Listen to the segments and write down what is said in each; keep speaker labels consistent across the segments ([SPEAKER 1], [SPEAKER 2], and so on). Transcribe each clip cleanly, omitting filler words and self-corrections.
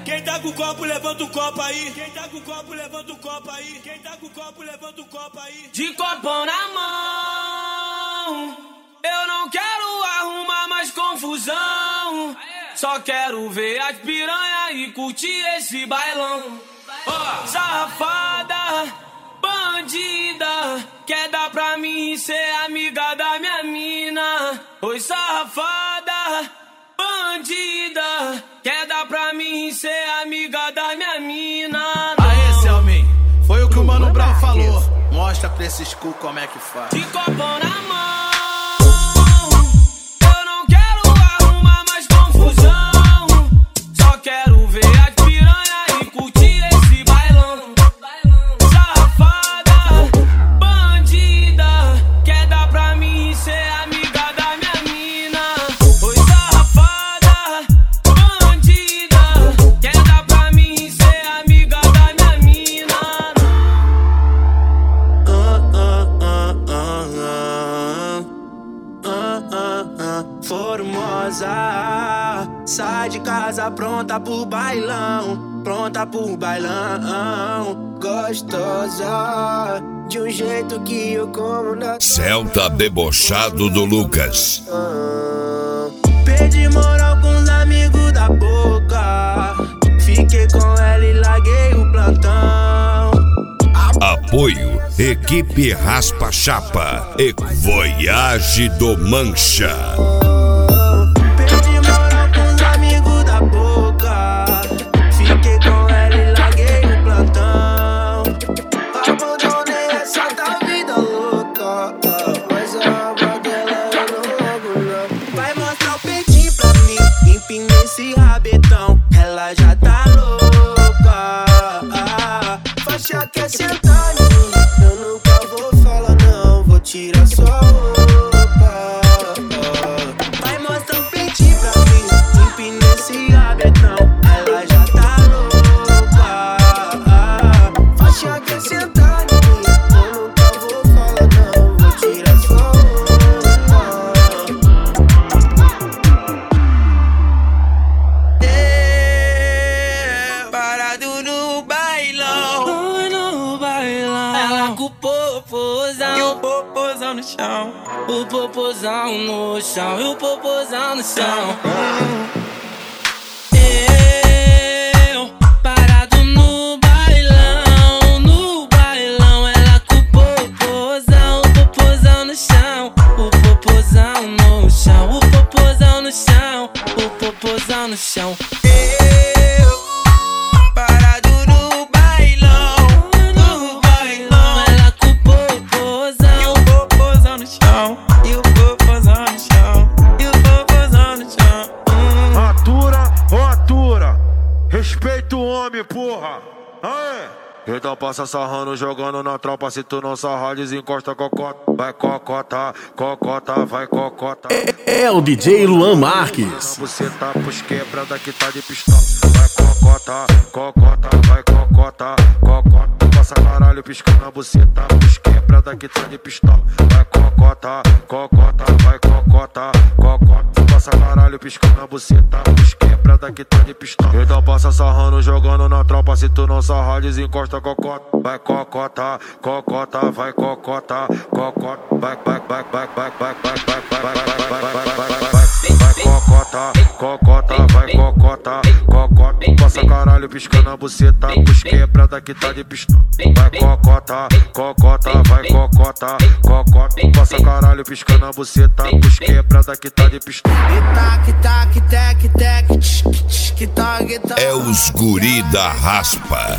[SPEAKER 1] Quem tá com o copo, levanta o copo aí. Quem tá com o copo, levanta o copo aí. Quem tá com o copo, levanta o copo aí. De copão na mão, eu não quero arrumar mais confusão. Só quero ver as piranha e curtir esse bailão. Safada, bandida, quer dar pra mim ser amiga da minha mina. Oi, safada, bandida, quer dar pra mim ser amiga da minha mina.
[SPEAKER 2] Aê, Selmin, foi o que o Mano Brown falou. Mostra pra esses cu como é que faz.
[SPEAKER 1] De copão na mão.
[SPEAKER 3] Sai de casa pronta pro bailão, pronta pro bailão. Gostosa, de um jeito que eu como na...
[SPEAKER 4] Celta debochado do Lucas.
[SPEAKER 3] Perdi moral com os amigos da boca, fiquei com ela e larguei o plantão.
[SPEAKER 4] Apoio Equipe Raspa Chapa e Voyage do Mancha.
[SPEAKER 3] Esse rabetão, ela já tá louca. Faixa quer sentar em mim, eu nunca vou falar não, vou tirar sua roupa. Vai mostrar o peitinho pra mim, empina esse rabetão, ela já tá louca. Faixa quer sentar em mim, eu nunca vou falar não, vou tirar sua roupa.
[SPEAKER 1] No chão, o popozão no chão, e o popozão no chão. Eu parado no bailão, ela com o popozão no chão, o popozão no chão, o popozão no chão, o popozão no chão.
[SPEAKER 5] Respeita o homem, porra! Aê. Então passa sarrando, jogando na tropa. Se tu não sarrar, desencosta cocota. Vai cocota, cocota, vai cocota.
[SPEAKER 6] É o DJ Luan Marques.
[SPEAKER 5] Você tá pros quebrada que tá de pistola. Vai cocota, cocota, vai cocota, cocota. Passa caralho piscando a buceta. Pros quebrada que tá de pistola. Vai cocota, cocota, vai cocota, cocota. Passa caralho piscando a buceta. Pros quebrada que tá de pistola. Então passa sarrando, jogando na tropa. Se tu não sarrar, desencosta cocota. Vai cocota, cocota, vai cocota, cocota. Vai cocota, cocota, vai cocota, cocota. Passa caralho piscando a buceta. Pros quebrada que tá de pistola. Vai cocota, cocota, vai cocota, cocota. Passa caralho piscando a buceta. Pros quebrada que tá de pistola.
[SPEAKER 4] É os guri da raspa.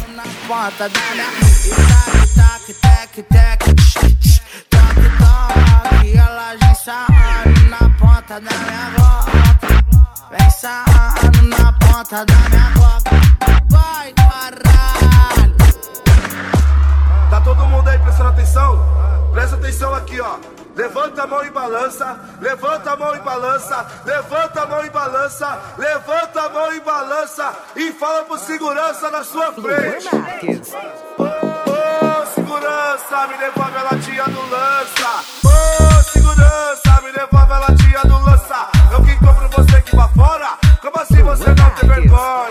[SPEAKER 3] Ela já sarrando na ponta da minha boca. Vem sarrando na ponta da minha boca. Vai, caralho.
[SPEAKER 7] Tá todo mundo aí prestando atenção? Presta atenção aqui, ó. Levanta a mão e balança, levanta a mão e balança, levanta a mão e balança, levanta a mão e balança e fala pro segurança na sua frente. Ô, segurança, me devolve a latinha do lança. Ô, segurança, me devolve a latinha do lança. Eu que compro você aqui pra fora, como assim você não tem vergonha?